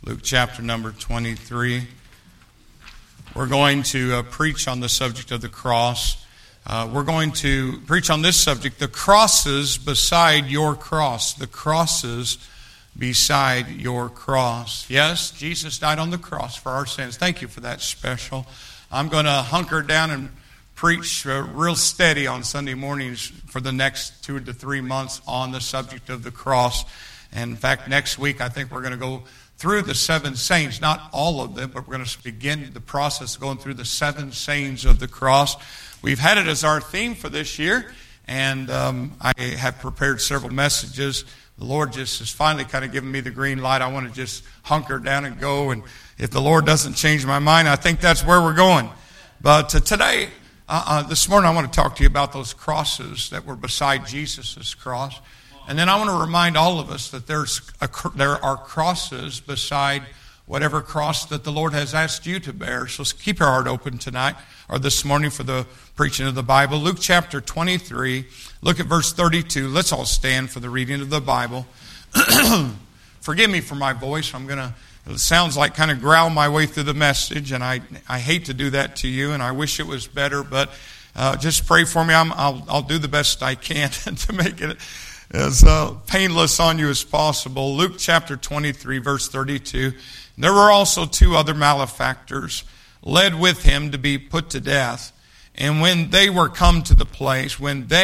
Luke chapter number 23. We're going to preach on the subject of the cross. We're going to preach on this subject, the crosses beside your cross. The crosses beside your cross. Yes, Jesus died on the cross for our sins. Thank you for that special. I'm going to hunker down and preach real steady on Sunday mornings for the next 2 to 3 months on the subject of the cross. And in fact, next week I think we're going to go through the 7 sayings, not all of them, but we're going to begin the process of going through the 7 sayings of the cross. We've had it as our theme for this year, and I have prepared several messages. The Lord just has finally kind of given me the green light. I want to just hunker down and go, and if the Lord doesn't change my mind, I think that's where we're going. But today, this morning, I want to talk to you about those crosses that were beside Jesus' cross. And then I want to remind all of us that there are crosses beside whatever cross that the Lord has asked you to bear. So keep your heart open tonight or this morning for the preaching of the Bible. Luke chapter 23, look at verse 32. Let's all stand for the reading of the Bible. Forgive me for my voice. It sounds like kind of growl my way through the message, and I hate to do that to you, and I wish it was better, but just pray for me. I'll do the best I can to make it as painless on you as possible. Luke chapter 23, verse 32. There were also 2 other malefactors led with him to be put to death. And when they were come to the place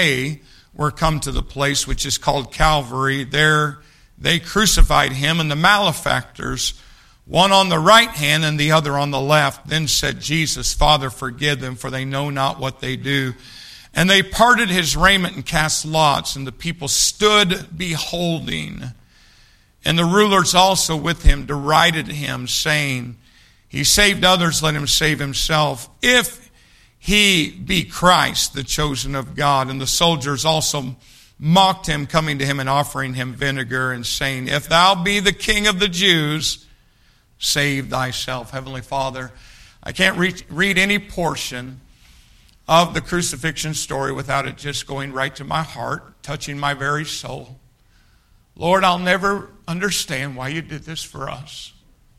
which is called Calvary, there they crucified him and the malefactors, one on the right hand and the other on the left. Then said Jesus, Father, forgive them, for they know not what they do. And they parted his raiment and cast lots, and the people stood beholding. And the rulers also with him derided him, saying, He saved others, let him save himself, if he be Christ, the chosen of God. And the soldiers also mocked him, coming to him and offering him vinegar, and saying, If thou be the King of the Jews, save thyself. Heavenly Father, I can't read any portion of the crucifixion story without it just going right to my heart, touching my very soul. Lord, I'll never understand why you did this for us.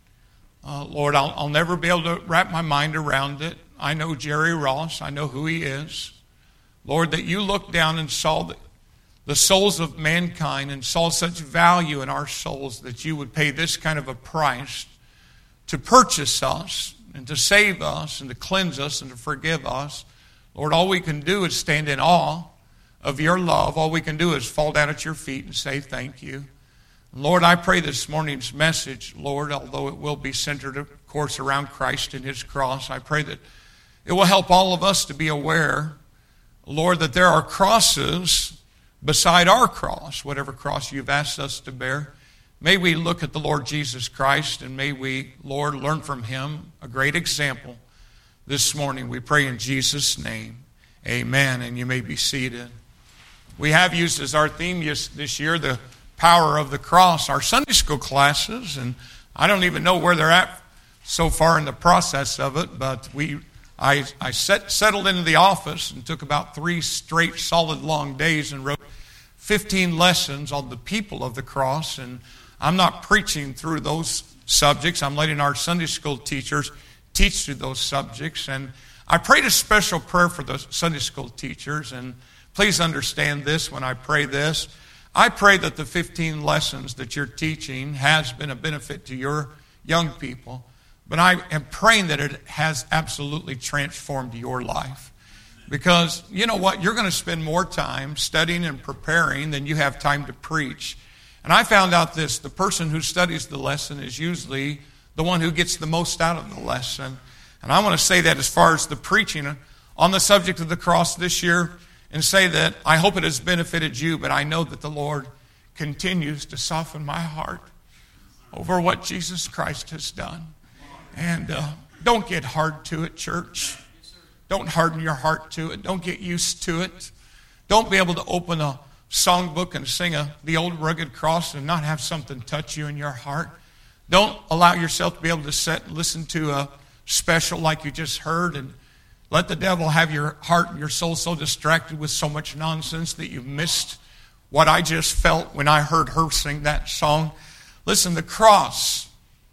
Lord, I'll never be able to wrap my mind around it. I know Jerry Ross. I know who he is. Lord, that you looked down and saw the souls of mankind and saw such value in our souls that you would pay this kind of a price to purchase us and to save us and to cleanse us and to forgive us. Lord, all we can do is stand in awe of your love. All we can do is fall down at your feet and say thank you. Lord, I pray this morning's message, Lord, although it will be centered, of course, around Christ and his cross, I pray that it will help all of us to be aware, Lord, that there are crosses beside our cross, whatever cross you've asked us to bear. May we look at the Lord Jesus Christ, and may we, Lord, learn from him a great example this morning. We pray in Jesus' name. Amen. And you may be seated. We have used as our theme this year the power of the cross. Our Sunday school classes, and I don't even know where they're at so far in the process of it, but I settled into the office and took about 3 straight solid long days and wrote 15 lessons on the people of the cross. And I'm not preaching through those subjects. I'm letting our Sunday school teachers teach through those subjects. And I prayed a special prayer for the Sunday school teachers, and please understand this when I pray this. I pray that the 15 lessons that you're teaching has been a benefit to your young people, but I am praying that it has absolutely transformed your life. Because you know what? You're going to spend more time studying and preparing than you have time to preach. And I found out this: the person who studies the lesson is usually the one who gets the most out of the lesson. And I want to say that as far as the preaching on the subject of the cross this year, and say that I hope it has benefited you, but I know that the Lord continues to soften my heart over what Jesus Christ has done. And don't get hard to it, church. Don't harden your heart to it. Don't get used to it. Don't be able to open a songbook and sing the old rugged cross and not have something touch you in your heart. Don't allow yourself to be able to listen to a special like you just heard and let the devil have your heart and your soul so distracted with so much nonsense that you've missed what I just felt when I heard her sing that song. Listen, the cross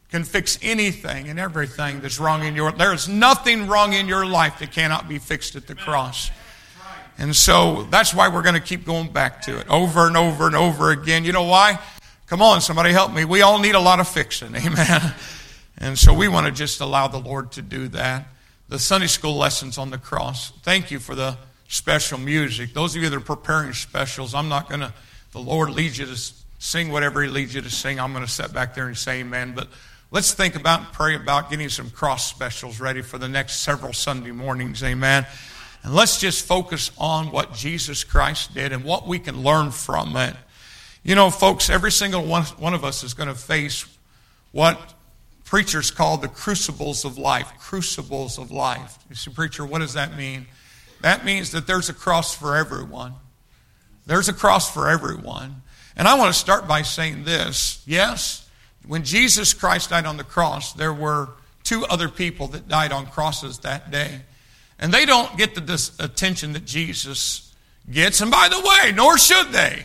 can fix anything and everything that's wrong in your life. There is nothing wrong in your life that cannot be fixed at the cross. And so that's why we're going to keep going back to it over and over and over again. You know why? Come on, somebody help me. We all need a lot of fixing. Amen. And so we want to just allow the Lord to do that. The Sunday school lessons on the cross. Thank you for the special music. Those of you that are preparing specials, I'm not going to, the Lord leads you to sing whatever He leads you to sing. I'm going to sit back there and say amen. But let's think about and pray about getting some cross specials ready for the next several Sunday mornings. Amen. And let's just focus on what Jesus Christ did and what we can learn from it. You know, folks, every single one of us is going to face what preachers call the crucibles of life. Crucibles of life. You say, preacher, what does that mean? That means that there's a cross for everyone. There's a cross for everyone. And I want to start by saying this. Yes, when Jesus Christ died on the cross, there were 2 other people that died on crosses that day. And they don't get the attention that Jesus gets. And by the way, nor should they.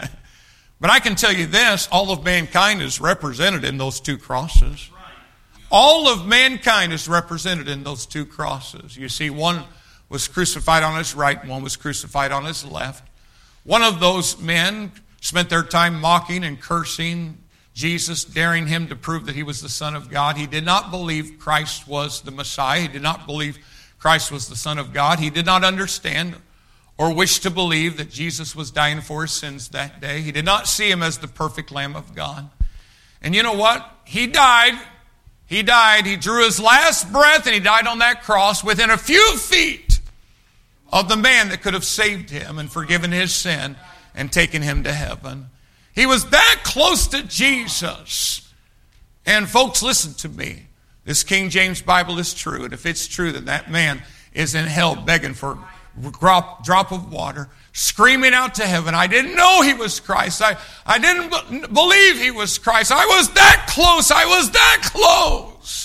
But I can tell you this, all of mankind is represented in those 2 crosses. All of mankind is represented in those 2 crosses. You see, one was crucified on his right, one was crucified on his left. One of those men spent their time mocking and cursing Jesus, daring him to prove that he was the Son of God. He did not believe Christ was the Messiah. He did not believe Christ was the Son of God. He did not understand or wish to believe that Jesus was dying for his sins that day. He did not see him as the perfect Lamb of God. And you know what? He died. He died. He drew his last breath and he died on that cross within a few feet of the man that could have saved him and forgiven his sin and taken him to heaven. He was that close to Jesus. And folks, listen to me. This King James Bible is true. And if it's true, then that man is in hell begging for a drop of water, screaming out to heaven, I didn't know he was Christ. I didn't believe he was Christ. I was that close. I was that close.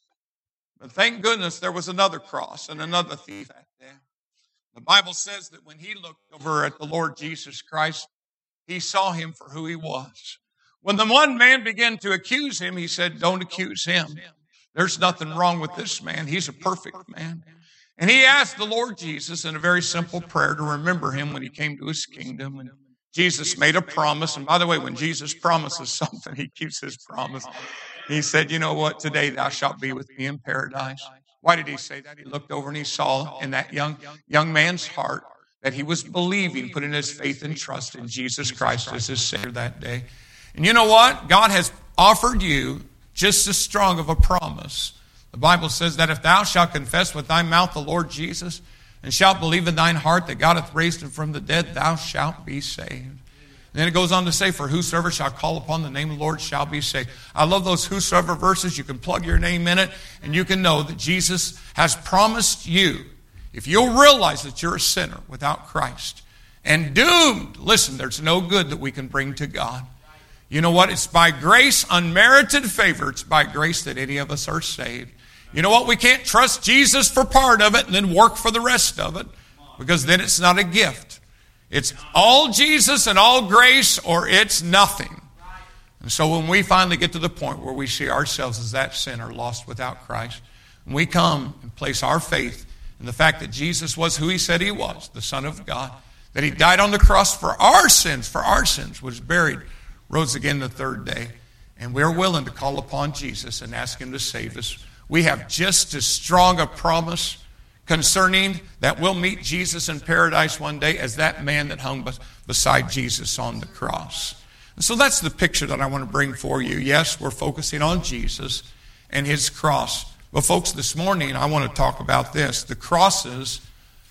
But thank goodness there was another cross and another thief that day. The Bible says that when he looked over at the Lord Jesus Christ, he saw him for who he was. When the one man began to accuse him, he said, don't accuse him. There's nothing wrong with this man. He's a perfect man. And he asked the Lord Jesus in a very simple prayer to remember him when he came to his kingdom. And Jesus made a promise. And by the way, when Jesus promises something, he keeps his promise. He said, you know what? Today thou shalt be with me in paradise. Why did he say that? He looked over and he saw in that young man's heart that he was believing, putting his faith and trust in Jesus Christ as his Savior that day. And you know what? God has offered you just as strong of a promise. The Bible says that if thou shalt confess with thy mouth the Lord Jesus, and shalt believe in thine heart that God hath raised him from the dead, thou shalt be saved. And then it goes on to say, for whosoever shall call upon the name of the Lord shall be saved. I love those whosoever verses. You can plug your name in it, and you can know that Jesus has promised you, if you'll realize that you're a sinner without Christ and doomed, listen, there's no good that we can bring to God. You know what? It's by grace, unmerited favor. It's by grace that any of us are saved. You know what? We can't trust Jesus for part of it and then work for the rest of it, because then it's not a gift. It's all Jesus and all grace, or it's nothing. And so when we finally get to the point where we see ourselves as that sinner lost without Christ, and we come and place our faith in the fact that Jesus was who he said he was, the Son of God, that he died on the cross for our sins, was buried, rose again the 3rd day, and we're willing to call upon Jesus and ask him to save us, we have just as strong a promise concerning that we'll meet Jesus in paradise one day as that man that hung beside Jesus on the cross. And so that's the picture that I want to bring for you. Yes, we're focusing on Jesus and his cross. But folks, this morning I want to talk about this, the crosses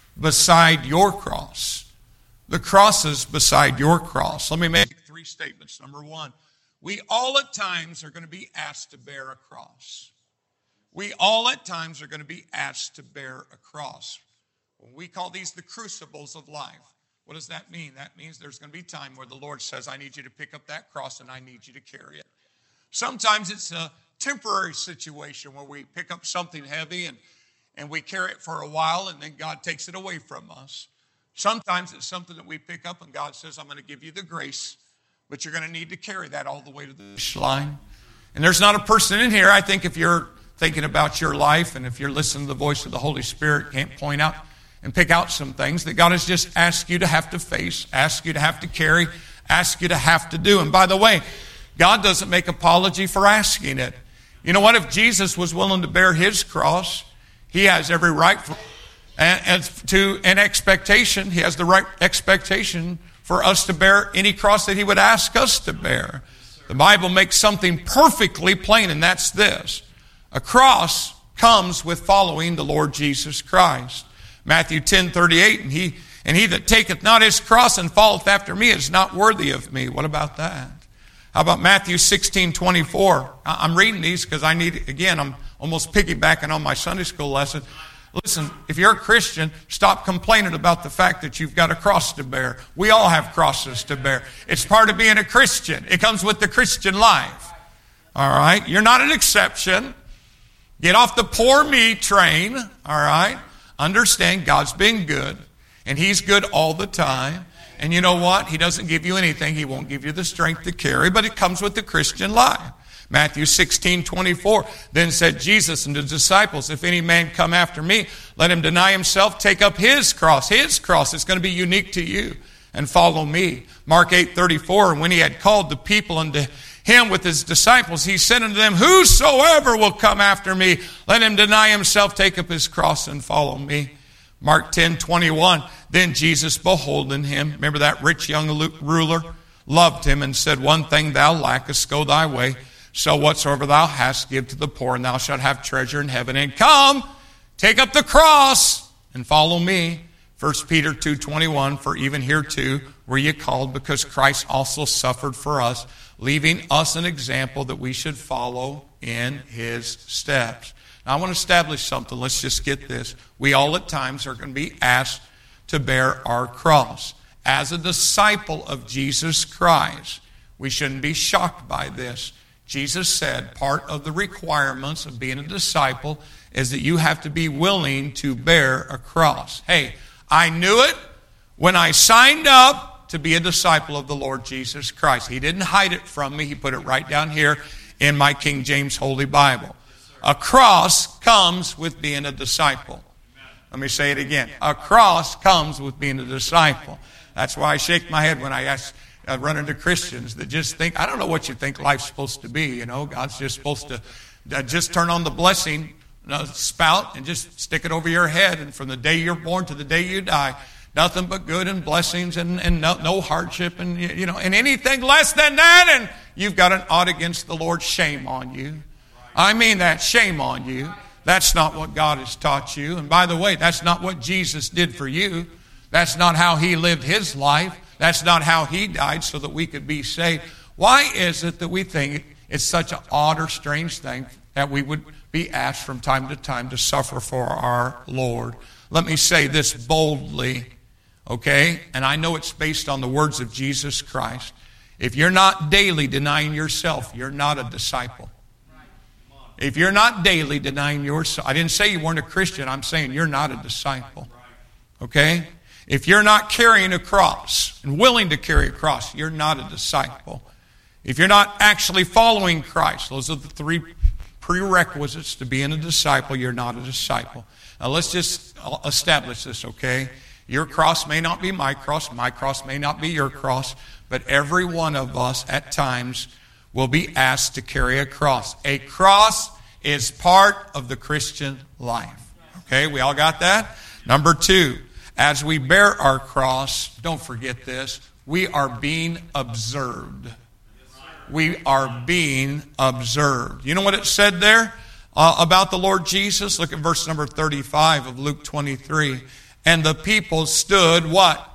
beside your cross. The crosses beside your cross. Let me make 3 statements. Number 1, we all at times are going to be asked to bear a cross. We all at times are going to be asked to bear a cross. We call these the crucibles of life. What does that mean? That means there's going to be time where the Lord says, I need you to pick up that cross and I need you to carry it. Sometimes it's a temporary situation where we pick up something heavy and we carry it for a while and then God takes it away from us. Sometimes it's something that we pick up and God says, I'm going to give you the grace, but you're going to need to carry that all the way to the finish line. And there's not a person in here, I think if you're thinking about your life and if you're listening to the voice of the Holy Spirit, can't point out and pick out some things that God has just asked you to have to face, asked you to have to carry, asked you to have to do. And by the way, God doesn't make apology for asking it. You know what? If Jesus was willing to bear his cross, he has every right to an expectation. He has the right expectation for us to bear any cross that he would ask us to bear. The Bible makes something perfectly plain, and that's this. A cross comes with following the Lord Jesus Christ. Matthew 10:38, and he that taketh not his cross and followeth after me is not worthy of me. What about that? How about Matthew 16:24? I'm reading these because I'm almost piggybacking on my Sunday school lesson. Listen, if you're a Christian, stop complaining about the fact that you've got a cross to bear. We all have crosses to bear. It's part of being a Christian. It comes with the Christian life. All right? You're not an exception. Get off the poor me train. All right? Understand God's been good, and he's good all the time. And you know what? He doesn't give you anything. He won't give you the strength to carry, but it comes with the Christian life. Matthew 16:24. Then said Jesus unto the disciples, if any man come after me, let him deny himself, take up his cross. His cross is going to be unique to you, and follow me. Mark 8:34. And when he had called the people unto him with his disciples, he said unto them, whosoever will come after me, let him deny himself, take up his cross, and follow me. Mark 10:21. Then Jesus, beholding him, remember that rich young ruler, loved him and said, one thing thou lackest, go thy way. So whatsoever thou hast, give to the poor, and thou shalt have treasure in heaven. And come, take up the cross, and follow me. 1 Peter 2:21, for even hereto were ye called, because Christ also suffered for us, leaving us an example that we should follow in his steps. Now I want to establish something. Let's just get this. We all at times are going to be asked to bear our cross. As a disciple of Jesus Christ, we shouldn't be shocked by this. Jesus said part of the requirements of being a disciple is that you have to be willing to bear a cross. Hey, I knew it when I signed up to be a disciple of the Lord Jesus Christ. He didn't hide it from me. He put it right down here in my King James Holy Bible. A cross comes with being a disciple. Let me say it again. A cross comes with being a disciple. That's why I shake my head when I run into Christians that just think, I don't know what you think life's supposed to be. You know, God's just supposed to just turn on the blessing spout and just stick it over your head. And from the day you're born to the day you die, nothing but good and blessings and no hardship and, you know, and anything less than that. And you've got an ought against the Lord. Shame on you. I mean that. Shame on you. That's not what God has taught you. And by the way, that's not what Jesus did for you. That's not how he lived his life. That's not how he died so that we could be saved. Why is it that we think it's such an odd or strange thing that we would be asked from time to time to suffer for our Lord? Let me say this boldly, okay? And I know it's based on the words of Jesus Christ. If you're not daily denying yourself, you're not a disciple. If you're not daily denying yourself, I didn't say you weren't a Christian. I'm saying you're not a disciple. Okay? If you're not carrying a cross and willing to carry a cross, you're not a disciple. If you're not actually following Christ, those are the three prerequisites to being a disciple, you're not a disciple. Now let's just establish this, okay? Your cross may not be my cross may not be your cross, but every one of us at times will be asked to carry a cross. A cross is part of the Christian life. Okay, we all got that? Number 2, as we bear our cross, don't forget this, we are being observed. We are being observed. You know what it said there about the Lord Jesus? Look at verse number 35 of Luke 23. And the people stood what?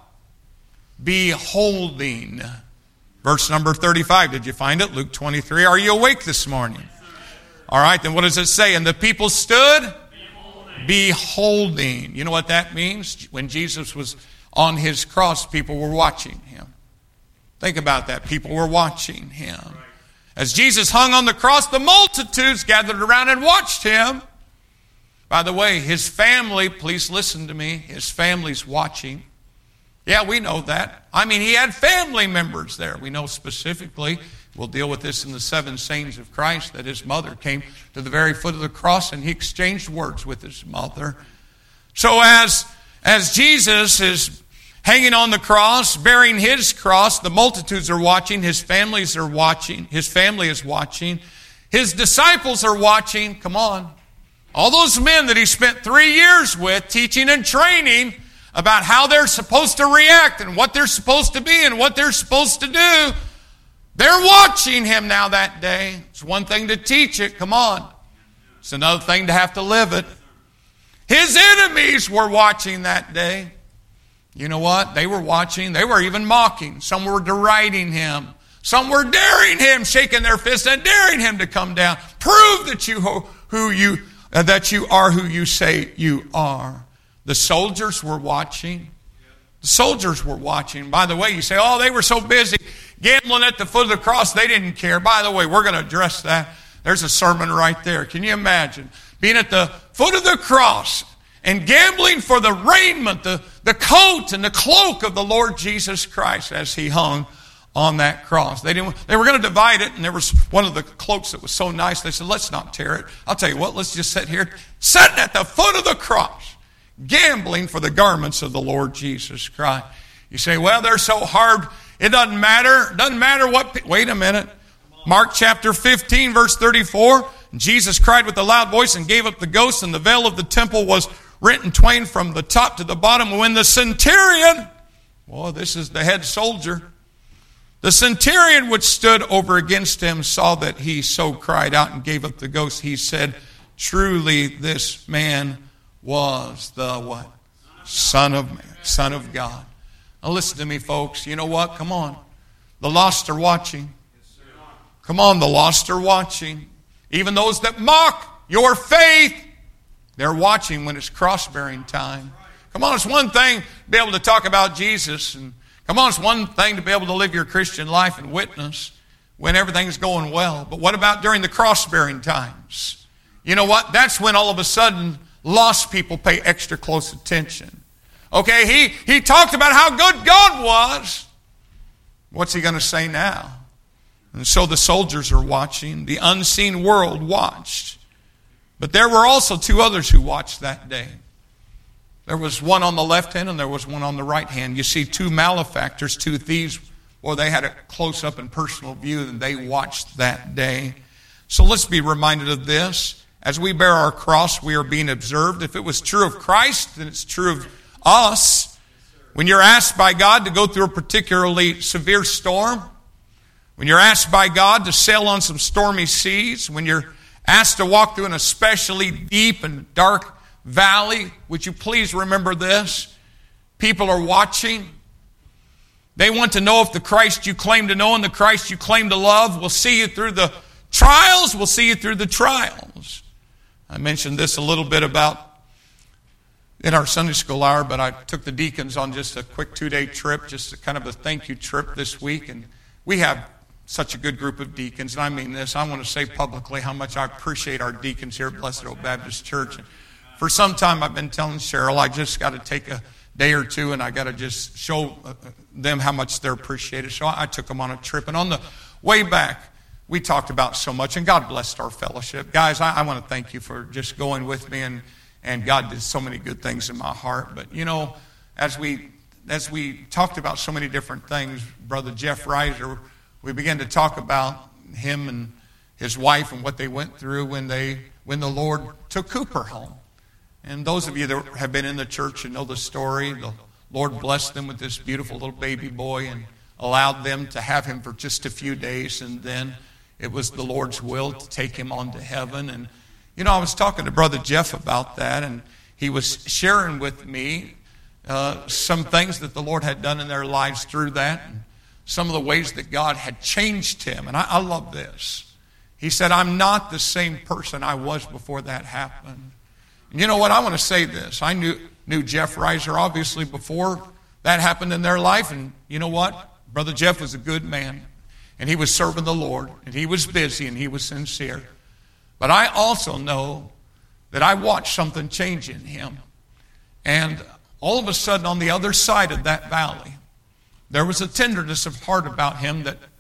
Beholding. Verse number 35. Did you find it? Luke 23. Are you awake this morning? All right, then what does it say? And the people stood beholding. You know what that means? When Jesus was on his cross, people were watching him. Think about that. People were watching him. As Jesus hung on the cross, the multitudes gathered around and watched him. By the way, his family, please listen to me, his family's watching. Yeah, we know that. I mean, he had family members there. We know specifically We'll deal with this in the 7 sayings of Christ, that his mother came to the very foot of the cross and he exchanged words with his mother. So as Jesus is hanging on the cross, bearing his cross, the multitudes are watching, his families are watching, his family is watching, his disciples are watching. Come on. All those men that he spent 3 years with teaching and training about how they're supposed to react and what they're supposed to be and what they're supposed to do, they're watching him now that day. It's one thing to teach it, come on. It's another thing to have to live it. His enemies were watching that day. You know what? They were watching. They were even mocking. Some were deriding him. Some were daring him, shaking their fists and daring him to come down. Prove that you are who you say you are. The soldiers were watching. The soldiers were watching. By the way, you say, oh, they were so busy gambling at the foot of the cross, they didn't care. By the way, we're going to address that. There's a sermon right there. Can you imagine being at the foot of the cross and gambling for the raiment, the coat and the cloak of the Lord Jesus Christ as he hung on that cross? They were going to divide it, and there was one of the cloaks that was so nice. They said, let's not tear it. I'll tell you what, let's just sit here, sitting at the foot of the cross, gambling for the garments of the Lord Jesus Christ. You say, well, they're so hard. It doesn't matter. It doesn't matter what. Wait a minute. Mark chapter 15, verse 34. Jesus cried with a loud voice and gave up the ghost, and the veil of the temple was rent in twain from the top to the bottom. When the centurion, well, this is the head soldier, the centurion which stood over against him saw that he so cried out and gave up the ghost. He said, truly this man was the what? Son of man, Son of God. Now listen to me, folks. You know what? Come on. The lost are watching. Come on, the lost are watching. Even those that mock your faith, they're watching when it's cross-bearing time. Come on, it's one thing to be able to talk about Jesus. And come on, it's one thing to be able to live your Christian life and witness when everything's going well. But what about during the cross-bearing times? You know what? That's when all of a sudden lost people pay extra close attention. Okay, he talked about how good God was. What's he going to say now? And so the soldiers are watching. The unseen world watched. But there were also 2 others who watched that day. There was one on the left hand and there was one on the right hand. You see 2 malefactors, 2 thieves. Well, they had a close-up and personal view and they watched that day. So let's be reminded of this. As we bear our cross, we are being observed. If it was true of Christ, then it's true of us. When you're asked by God to go through a particularly severe storm, when you're asked by God to sail on some stormy seas, when you're asked to walk through an especially deep and dark valley, would you please remember this? People are watching. They want to know if the Christ you claim to know and the Christ you claim to love will see you through the trials, will see you through the trials. I mentioned this a little bit about in our Sunday school hour, but I took the deacons on just a quick 2-day trip, just a kind of a thank you trip this week. And we have such a good group of deacons. And I mean this, I want to say publicly how much I appreciate our deacons here at Blessed Oak Baptist Church. And for some time I've been telling Cheryl, I just got to take a day or two and I got to just show them how much they're appreciated. So I took them on a trip. And on the way back, we talked about so much. And God blessed our fellowship. Guys, I want to thank you for just going with me. And God did so many good things in my heart. But, you know, as we talked about so many different things, Brother Jeff Reiser, we began to talk about him and his wife and what they went through when the Lord took Cooper home. And those of you that have been in the church and know the story, the Lord blessed them with this beautiful little baby boy and allowed them to have him for just a few days. And then it was the Lord's will to take him on to heaven. And you know, I was talking to Brother Jeff about that, and he was sharing with me some things that the Lord had done in their lives through that, and some of the ways that God had changed him. And I love this. He said, I'm not the same person I was before that happened. And you know what? I want to say this. I knew Jeff Reiser, obviously, before that happened in their life. And you know what? Brother Jeff was a good man, and he was serving the Lord, and he was busy, and he was sincere. But I also know that I watched something change in him. And all of a sudden, on the other side of that valley, there was a tenderness of heart about him that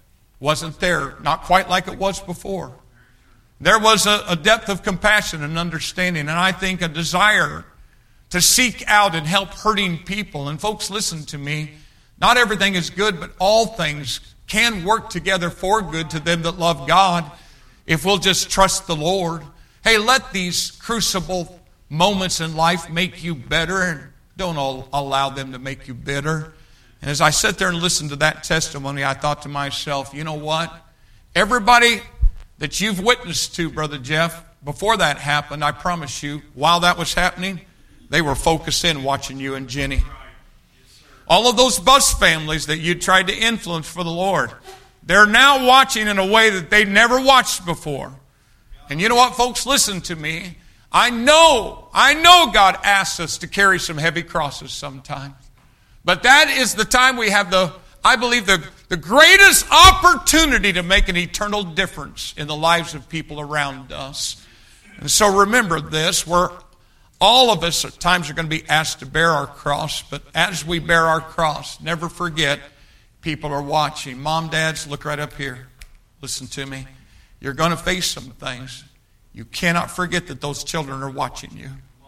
wasn't there, not quite like it was before. There was a depth of compassion and understanding, and I think a desire to seek out and help hurting people. And folks, listen to me. Not everything is good, but all things can work together for good to them that love God if we'll just trust the Lord. Hey, let these crucible moments in life make you better, and don't allow them to make you bitter. And as I sat there and listened to that testimony, I thought to myself, you know what? Everybody that you've witnessed to, Brother Jeff, before that happened, I promise you, while that was happening, they were focused in watching you and Jenny. All of those bus families that you tried to influence for the Lord, they're now watching in a way that they never watched before. And you know what, folks? Listen to me. I know God asks us to carry some heavy crosses sometimes. But that is the time we have I believe the greatest opportunity to make an eternal difference in the lives of people around us. And so remember this, all of us at times are going to be asked to bear our cross, but as we bear our cross, never forget people are watching. Mom, dads, look right up here. Listen to me. You're going to face some things. You cannot forget that those children are watching you.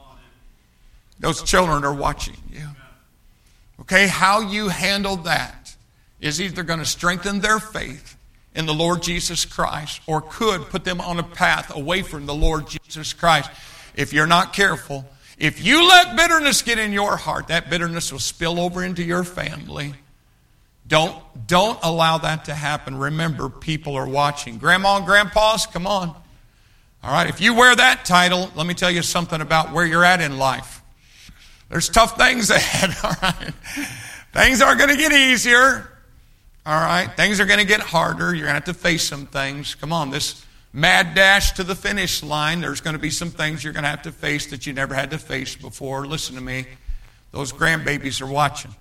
Those children are watching you. Okay, how you handle that is either going to strengthen their faith in the Lord Jesus Christ or could put them on a path away from the Lord Jesus Christ. If you're not careful, if you let bitterness get in your heart, that bitterness will spill over into your family. Don't allow that to happen. Remember, people are watching. Grandma and grandpas, come on. All right, if you wear that title, let me tell you something about where you're at in life. There's tough things ahead, all right? Things aren't going to get easier, all right? Things are going to get harder. You're going to have to face some things. Come on, this mad dash to the finish line, there's going to be some things you're going to have to face that you never had to face before. Listen to me. Those grandbabies are watching.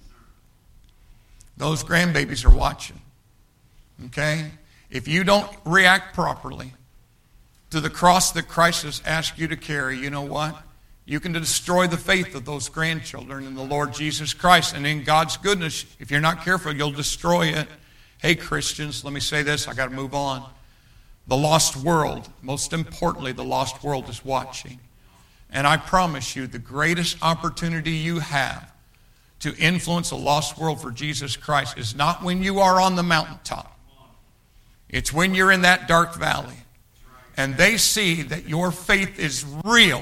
Those grandbabies are watching, okay? If you don't react properly to the cross that Christ has asked you to carry, you know what? You can destroy the faith of those grandchildren in the Lord Jesus Christ. And in God's goodness, if you're not careful, you'll destroy it. Hey, Christians, let me say this. I got to move on. The lost world, most importantly, the lost world is watching. And I promise you, the greatest opportunity you have to influence a lost world for Jesus Christ is not when you are on the mountaintop. It's when you're in that dark valley. And they see that your faith is real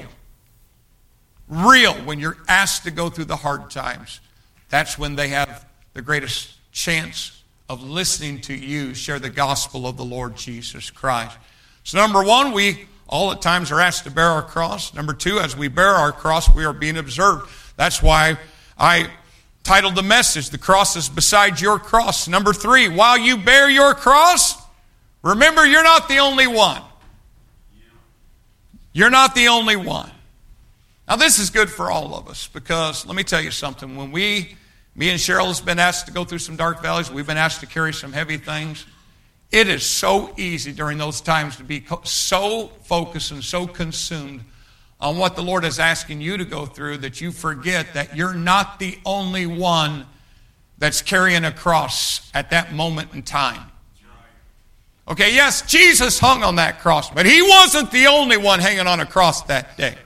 when you're asked to go through the hard times. That's when they have the greatest chance of listening to you share the gospel of the Lord Jesus Christ. So number one, we all at times are asked to bear our cross. Number two, as we bear our cross, we are being observed. That's why I titled the message, The Cross is Beside Your Cross. Number three, while you bear your cross, remember you're not the only one. You're not the only one. Now, this is good for all of us because let me tell you something. When me and Cheryl has been asked to go through some dark valleys, we've been asked to carry some heavy things. It is so easy during those times to be so focused and so consumed on what the Lord is asking you to go through that you forget that you're not the only one that's carrying a cross at that moment in time. Okay, yes, Jesus hung on that cross, but he wasn't the only one hanging on a cross that day.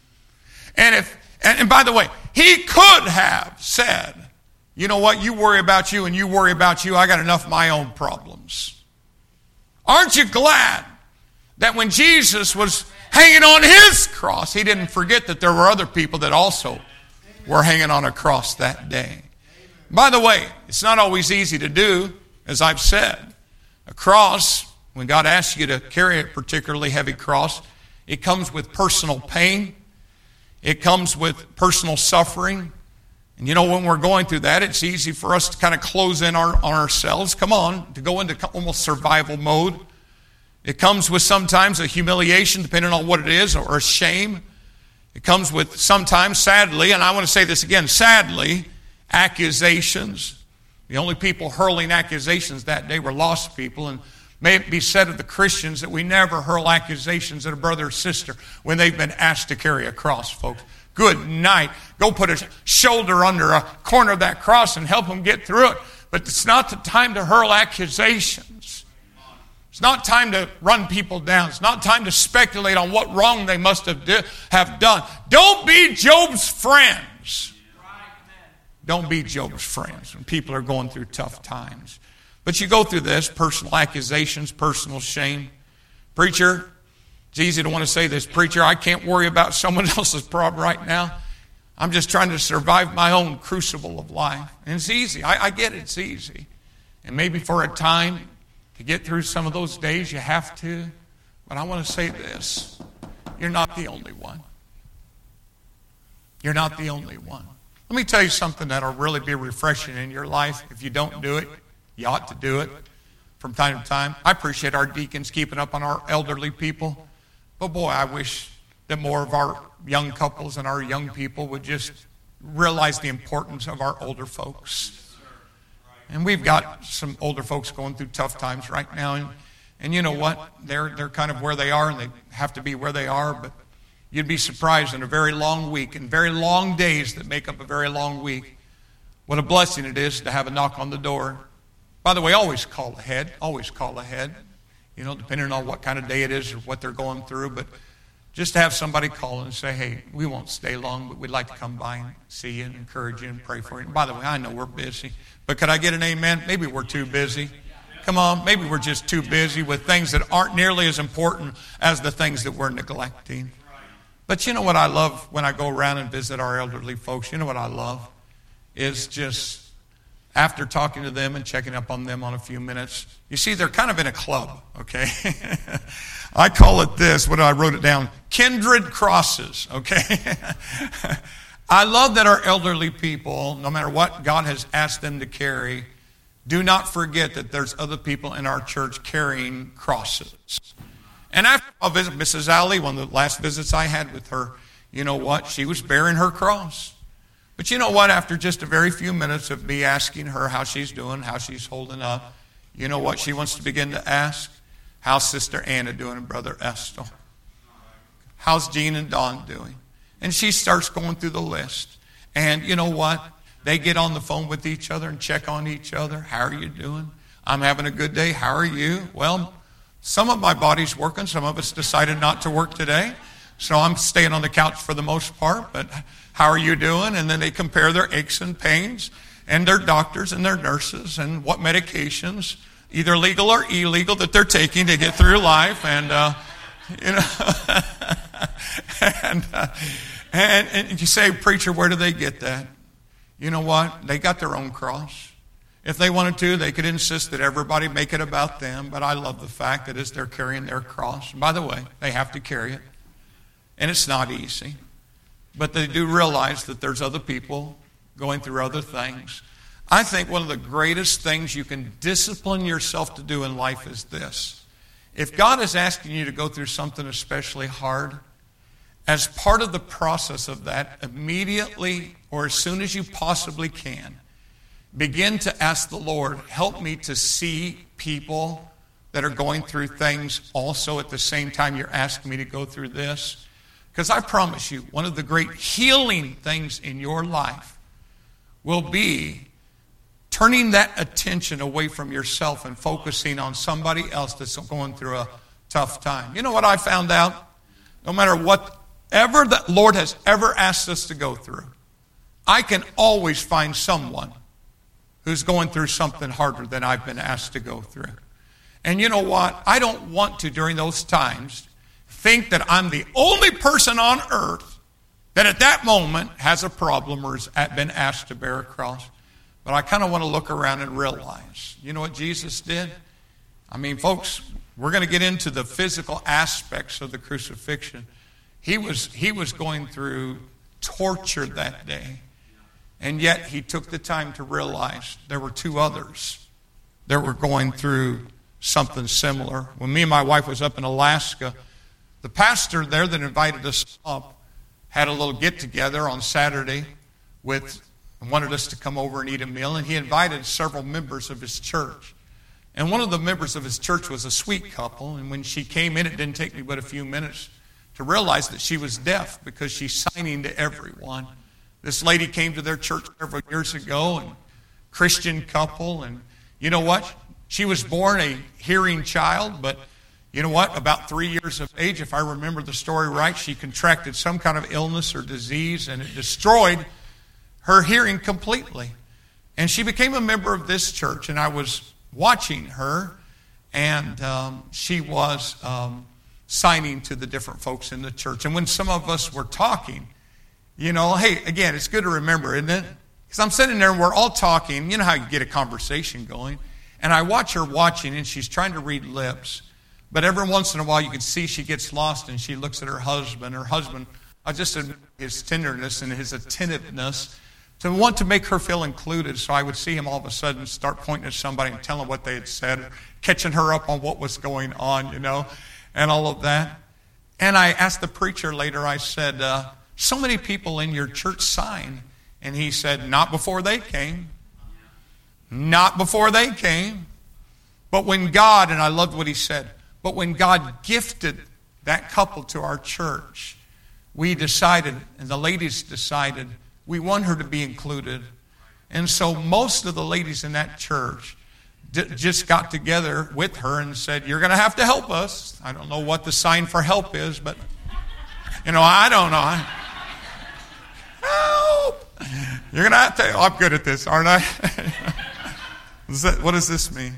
And by the way, he could have said, you know what, you worry about you and you worry about you, I got enough of my own problems. Aren't you glad that when Jesus was hanging on his cross, he didn't forget that there were other people that also were hanging on a cross that day. By the way, it's not always easy to do, as I've said. A cross, when God asks you to carry a particularly heavy cross, it comes with personal pain. It comes with personal suffering. And you know, when we're going through that, it's easy for us to kind of close in on ourselves. Come on, to go into almost survival mode. It comes with sometimes a humiliation, depending on what it is, or a shame. It comes with sometimes, sadly, and I want to say this again, sadly, accusations. The only people hurling accusations that day were lost people. And may it be said of the Christians that we never hurl accusations at a brother or sister when they've been asked to carry a cross, folks. Good night. Go put a shoulder under a corner of that cross and help them get through it. But it's not the time to hurl accusations. It's not time to run people down. It's not time to speculate on what wrong they must have done. Don't be Job's friends. Don't be Job's friends when people are going through tough times. But you go through this, personal accusations, personal shame. Preacher, it's easy to want to say this. Preacher, I can't worry about someone else's problem right now. I'm just trying to survive my own crucible of life. And it's easy. I get it. It's easy. And maybe for a time, to get through some of those days, you have to. But I want to say this. You're not the only one. You're not the only one. Let me tell you something that'll really be refreshing in your life. If you don't do it, you ought to do it from time to time. I appreciate our deacons keeping up on our elderly people. But boy, I wish that more of our young couples and our young people would just realize the importance of our older folks. And we've got some older folks going through tough times right now. And you know what? They're kind of where they are, and they have to be where they are. But you'd be surprised in a very long week and very long days that make up a very long week, what a blessing it is to have a knock on the door. By the way, always call ahead. Always call ahead. You know, depending on what kind of day it is or what they're going through. But just to have somebody call and say, hey, we won't stay long, but we'd like to come by and see you and encourage you and pray for you. And by the way, I know we're busy. But could I get an amen? Maybe we're too busy. Come on, maybe we're just too busy with things that aren't nearly as important as the things that we're neglecting. But you know what I love when I go around and visit our elderly folks? You know what I love? Is just after talking to them and checking up on them on a few minutes. You see, they're kind of in a club, okay? I call it this, I wrote it down, kindred crosses, okay? I love that our elderly people, no matter what God has asked them to carry, do not forget that there's other people in our church carrying crosses. And after I'll visit Mrs. Ali, one of the last visits I had with her, you know what? She was bearing her cross. But you know what? After just a very few minutes of me asking her how she's doing, how she's holding up, you know what she wants to begin to ask? How's Sister Anna doing and Brother Estel? How's Jean and Dawn doing? And she starts going through the list. And you know what? They get on the phone with each other and check on each other. How are you doing? I'm having a good day. How are you? Well, some of my body's working. Some of us decided not to work today. So I'm staying on the couch for the most part. But how are you doing? And then they compare their aches and pains and their doctors and their nurses and what medications, either legal or illegal, that they're taking to get through life. And, you know, and you say, preacher, where do they get that? You know what? They got their own cross. If they wanted to, they could insist that everybody make it about them. But I love the fact that as they're carrying their cross, and by the way, they have to carry it. And it's not easy. But they do realize that there's other people going through other things. I think one of the greatest things you can discipline yourself to do in life is this. If God is asking you to go through something especially hard, as part of the process of that, immediately or as soon as you possibly can, begin to ask the Lord, help me to see people that are going through things also at the same time you're asking me to go through this. Because I promise you, one of the great healing things in your life will be turning that attention away from yourself and focusing on somebody else that's going through a tough time. You know what I found out? No matter whatever the Lord has ever asked us to go through, I can always find someone who's going through something harder than I've been asked to go through. And you know what? I don't want to, during those times, think that I'm the only person on earth that at that moment has a problem or has been asked to bear a cross. But I kind of want to look around and realize, you know what Jesus did? I mean, folks, we're going to get into the physical aspects of the crucifixion. He was going through torture that day. And yet he took the time to realize there were two others that were going through something similar. When me and my wife was up in Alaska, the pastor there that invited us up had a little get-together on Saturday and wanted us to come over and eat a meal, and he invited several members of his church. And one of the members of his church was a sweet couple, and when she came in, it didn't take me but a few minutes to realize that she was deaf because she's signing to everyone. This lady came to their church several years ago, and Christian couple. And you know what? She was born a hearing child, but you know what? About 3 years of age, if I remember the story right, she contracted some kind of illness or disease, and it destroyed her hearing completely. And she became a member of this church, and I was watching her, and she was signing to the different folks in the church. And when some of us were talking, you know, hey, again, it's good to remember, isn't it? Because I'm sitting there and we're all talking. You know how you get a conversation going. And I watch her watching, and she's trying to read lips. But every once in a while, you can see she gets lost, and she looks at her husband. Her husband, just his tenderness and his attentiveness to want to make her feel included. So I would see him all of a sudden start pointing at somebody and telling what they had said, catching her up on what was going on, you know, and all of that. And I asked the preacher later, I said, so many people in your church sign. And he said, not before they came. Not before they came. But when God, and I loved what he said, but when God gifted that couple to our church, we decided, and the ladies decided, we want her to be included. And so most of the ladies in that church just got together with her and said, you're going to have to help us. I don't know what the sign for help is, but, you know, I don't know. Help! You're going to have to, I'm good at this, aren't I? What does this mean?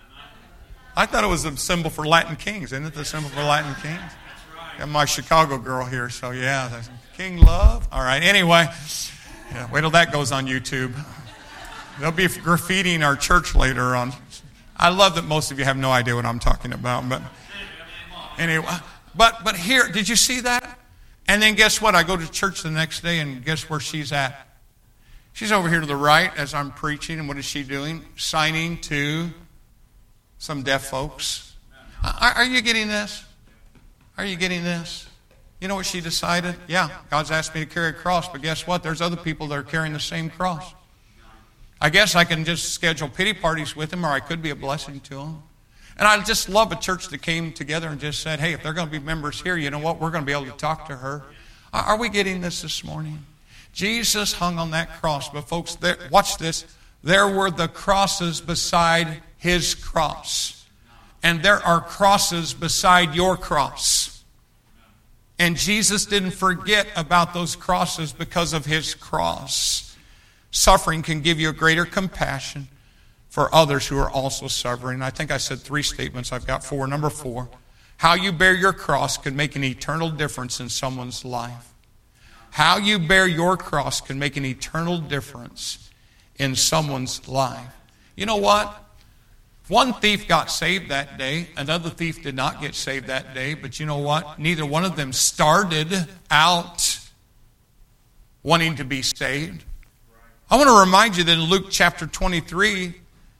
I thought it was a symbol for Latin kings. Isn't it the symbol for Latin kings? Got my Chicago girl here, so yeah. King love. All right, anyway. Yeah, wait till that goes on YouTube. They'll be graffitiing our church later on. I love that most of you have no idea what I'm talking about. But anyway, but here, did you see that? And then guess what? I go to church the next day, and guess where she's at? She's over here to the right as I'm preaching, and what is she doing? Signing to some deaf folks. Are you getting this? Are you getting this? You know what she decided? Yeah, God's asked me to carry a cross, but guess what? There's other people that are carrying the same cross. I guess I can just schedule pity parties with them, or I could be a blessing to them. And I just love a church that came together and just said, hey, if they're going to be members here, you know what? We're going to be able to talk to her. Are we getting this morning? Jesus hung on that cross. But folks, watch this. There were the crosses beside his cross. And there are crosses beside your cross. And Jesus didn't forget about those crosses because of his cross. Suffering can give you a greater compassion for others who are also suffering. I think I said 3 statements. I've got 4. Number 4, how you bear your cross can make an eternal difference in someone's life. How you bear your cross can make an eternal difference in someone's life. You know what? One thief got saved that day. Another thief did not get saved that day. But you know what? Neither one of them started out wanting to be saved. I want to remind you that in Luke chapter 23,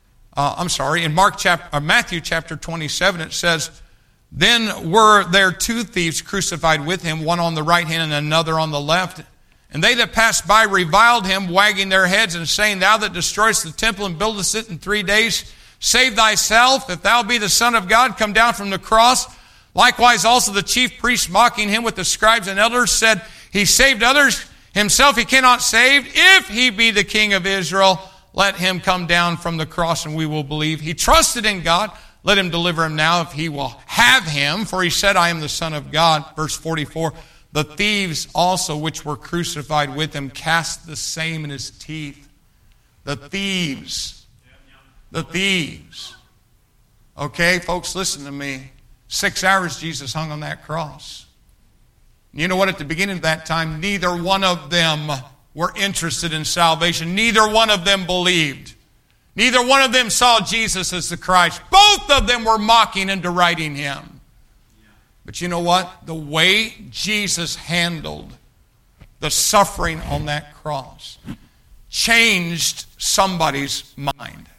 in Matthew chapter 27, it says, then were there 2 thieves crucified with him, one on the right hand and another on the left. And they that passed by reviled him, wagging their heads and saying, thou that destroyest the temple and buildest it in 3 days, save thyself. If thou be the Son of God, come down from the cross. Likewise also the chief priests, mocking him with the scribes and elders, said, he saved others, himself he cannot save. If he be the King of Israel, let him come down from the cross and we will believe. He trusted in God. Let him deliver him now if he will have him. For he said, I am the Son of God. Verse 44, the thieves also which were crucified with him cast the same in his teeth. The thieves. The thieves. Okay, folks, listen to me. 6 hours Jesus hung on that cross. You know what? At the beginning of that time, neither one of them were interested in salvation. Neither one of them believed. Neither one of them saw Jesus as the Christ. Both of them were mocking and deriding him. But you know what? The way Jesus handled the suffering on that cross changed somebody's mind.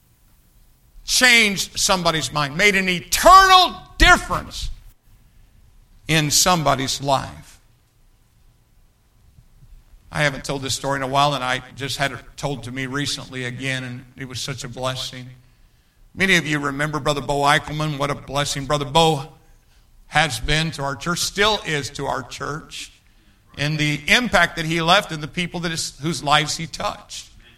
Changed somebody's mind. Made an eternal difference in somebody's life. I haven't told this story in a while, and I just had it told to me recently again, and it was such a blessing. Many of you remember Brother Bo Eichelman. What a blessing Brother Bo has been to our church, still is to our church, and the impact that he left in the people whose lives he touched.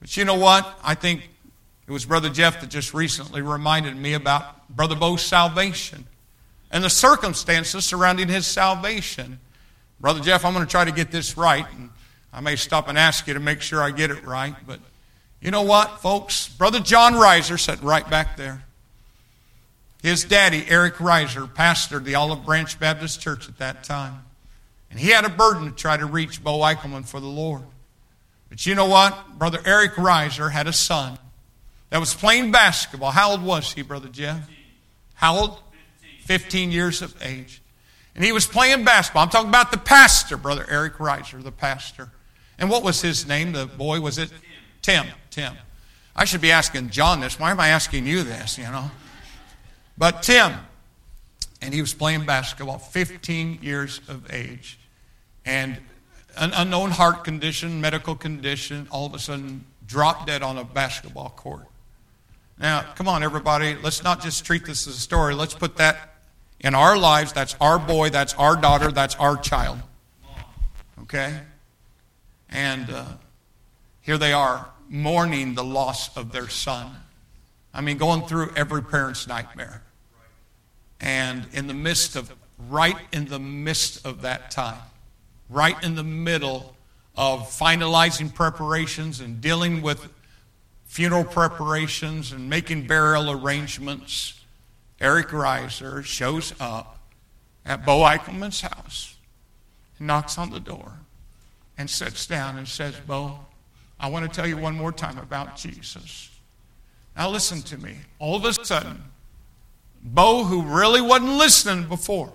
But you know what? I think it was Brother Jeff that just recently reminded me about Brother Bo's salvation and the circumstances surrounding his salvation. Brother Jeff, I'm going to try to get this right, and I may stop and ask you to make sure I get it right. But you know what, folks? Brother John Reiser sat right back there. His daddy, Eric Reiser, pastored the Olive Branch Baptist Church at that time. And he had a burden to try to reach Bo Eichelman for the Lord. But you know what? Brother Eric Reiser had a son that was playing basketball. How old was he, Brother Jeff? How old? 15 years of age. And he was playing basketball. I'm talking about the pastor, Brother Eric Reiser, the pastor. And what was his name? The boy, was it? Tim. I should be asking John this. Why am I asking you this, But Tim, and he was playing basketball, 15 years of age. And an unknown heart condition, medical condition, all of a sudden dropped dead on a basketball court. Now, come on, everybody. Let's not just treat this as a story. Let's put that in our lives. That's our boy. That's our daughter. That's our child. Okay? And here they are, mourning the loss of their son. I mean, going through every parent's nightmare. And right in the midst of that time, right in the middle of finalizing preparations and dealing with funeral preparations and making burial arrangements, Eric Reiser shows up at Bo Eichelman's house and knocks on the door and sits down and says, Bo, I want to tell you one more time about Jesus. Now listen to me. All of a sudden, Bo, who really wasn't listening before,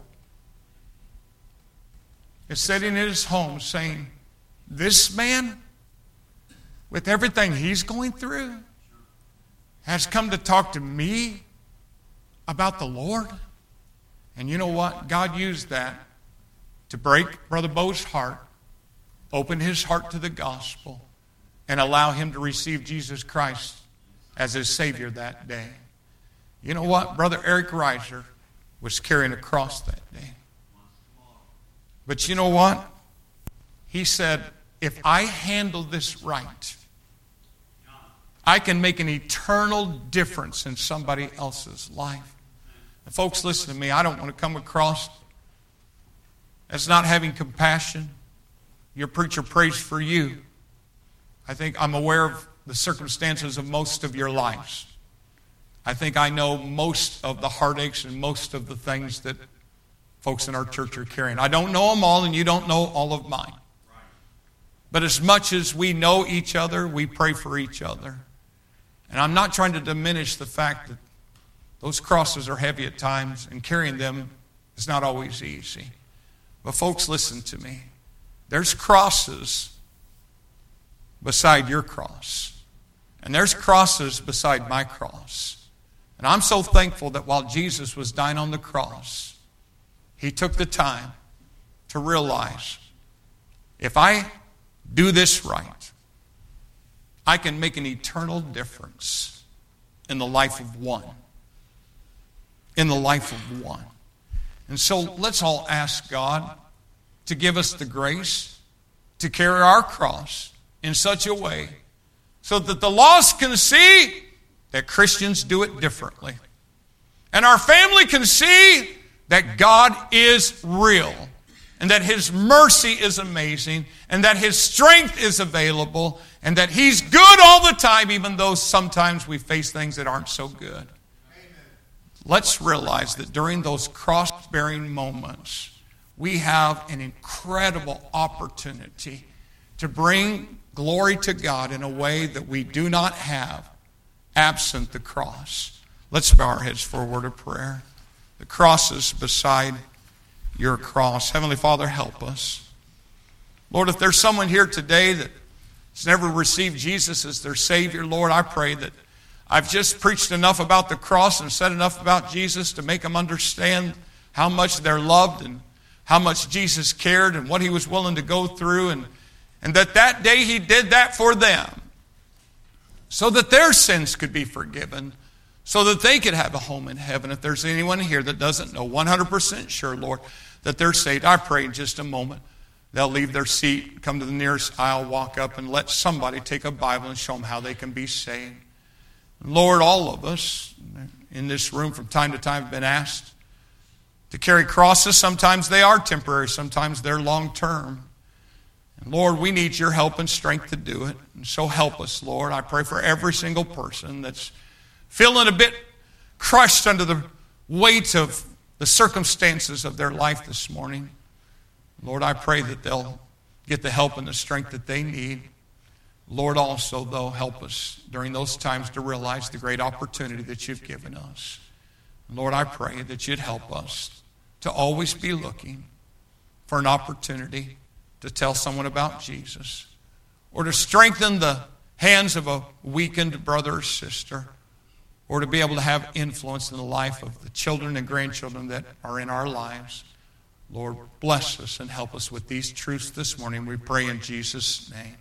is sitting in his home saying, this man, with everything he's going through, has come to talk to me about the Lord. And you know what? God used that to break Brother Bo's heart, open his heart to the gospel, and allow him to receive Jesus Christ as his Savior that day. You know what? Brother Eric Reiser was carrying a cross that day. But you know what? He said, if I handle this right, I can make an eternal difference in somebody else's life. And folks, listen to me. I don't want to come across as not having compassion. Your preacher prays for you. I think I'm aware of the circumstances of most of your lives. I think I know most of the heartaches and most of the things that folks in our church are carrying. I don't know them all, and you don't know all of mine. But as much as we know each other, we pray for each other. And I'm not trying to diminish the fact that those crosses are heavy at times, and carrying them is not always easy. But folks, listen to me. There's crosses beside your cross. And there's crosses beside my cross. And I'm so thankful that while Jesus was dying on the cross, he took the time to realize, if I do this right, I can make an eternal difference in the life of one. In the life of one. And so let's all ask God to give us the grace to carry our cross in such a way so that the lost can see that Christians do it differently. And our family can see that God is real, and that his mercy is amazing, and that his strength is available, and that he's good all the time, even though sometimes we face things that aren't so good. Amen. Let's realize that during those cross-bearing moments, we have an incredible opportunity to bring glory to God in a way that we do not have absent the cross. Let's bow our heads for a word of prayer. The cross is beside your cross. Heavenly Father, help us. Lord, if there's someone here today that has never received Jesus as their Savior, Lord, I pray that I've just preached enough about the cross and said enough about Jesus to make them understand how much they're loved and how much Jesus cared and what he was willing to go through, and that day he did that for them so that their sins could be forgiven, so that they could have a home in heaven. If there's anyone here that doesn't know 100% sure, Lord, that they're saved, I pray in just a moment they'll leave their seat, come to the nearest aisle, walk up, and let somebody take a Bible and show them how they can be saved. Lord, all of us in this room from time to time have been asked to carry crosses. Sometimes they are temporary, sometimes they're long-term. And Lord, we need your help and strength to do it. And so help us, Lord. I pray for every single person that's feeling a bit crushed under the weight of the circumstances of their life this morning. Lord, I pray that they'll get the help and the strength that they need. Lord, also, though, help us during those times to realize the great opportunity that you've given us. Lord, I pray that you'd help us to always be looking for an opportunity to tell someone about Jesus, or to strengthen the hands of a weakened brother or sister, or to be able to have influence in the life of the children and grandchildren that are in our lives. Lord, bless us and help us with these truths this morning. We pray in Jesus' name.